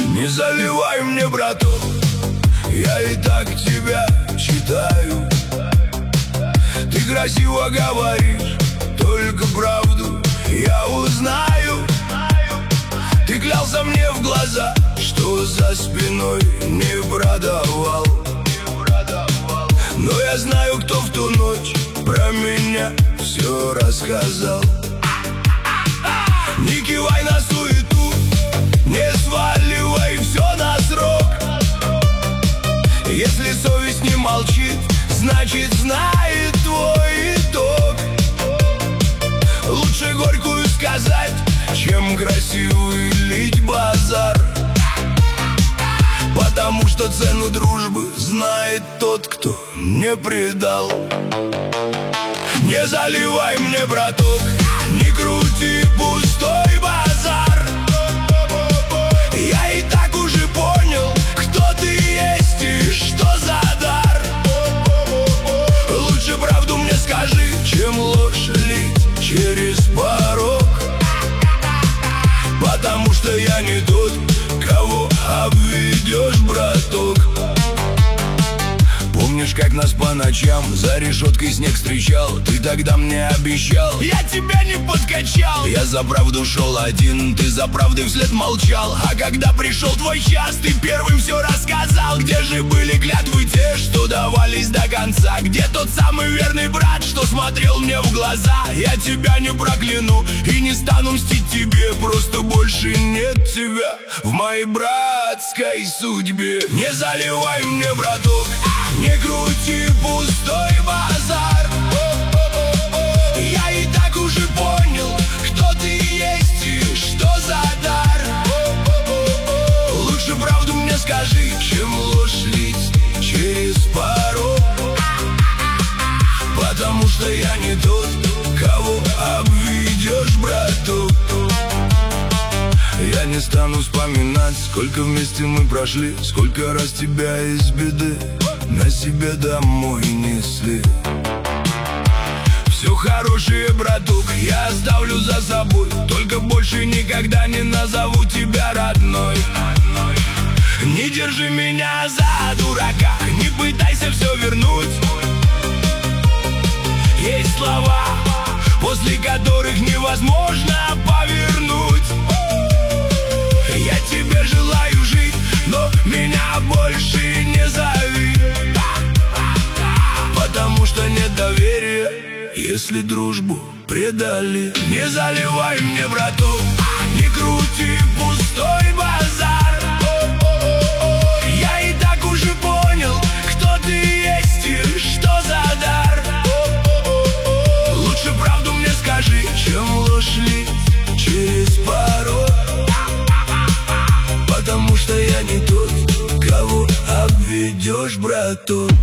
Не заливай мне, браток, я и так тебя читаю. Ты красиво говоришь, только правду я узнаю. Ты клялся мне в глаза, что за спиной не продавал. Но я знаю, кто в ту ночь про меня все рассказал. Не кивай на суету, не сваливай все на срок. Если совесть не молчит, значит знает твой итог. Лучше горькую сказать, чем красивый лить базар. Потому что цену дружбы знает тот, кто не предал. Не заливай мне, браток, не крути пустой базар. Я и так уже понял, кто ты есть и что за дар. Лучше правду мне скажи, чем ложь лить через порог. Потому что я не тот, кого обведешь, браток. Помнишь, как нас по ночам за решеткой снег встречал? Ты тогда мне обещал, я тебя не подкачал. Я за правду шел один, ты за правдой вслед молчал. А когда пришел твой час, ты первым все рассказал. Где же были клятвы те, что давались до конца? Где тот самый верный брат, что смотрел мне в глаза? Я тебя не прокляну и не стану мстить тебе, просто больше нет тебя в моей братской судьбе. Не заливай мне, браток, не крути пустой базар. Я и так уже понял, кто ты есть и что за дар. Лучше правду мне скажи, чем ложь лить через порог. Потому что я не тот, кого обведешь, браток. Я не стану вспоминать, сколько вместе мы прошли, сколько раз тебя из беды на себе домой несли. Все хорошее, браток, я оставлю за собой, только больше никогда не назову тебя родной. Не держи меня за дурака, не пытайся все вернуть. Есть слова, после которых невозможно повернуть. Я тебе желаю жить, но меня больше не зови. Потому что нет доверия, если дружбу предали. Не заливай мне, браток, не крути пустой базар. Я и так уже понял, кто ты есть и что за дар. Лучше правду мне скажи, чем ложь лить через порог. Потому что я не тот, кого обведешь, браток.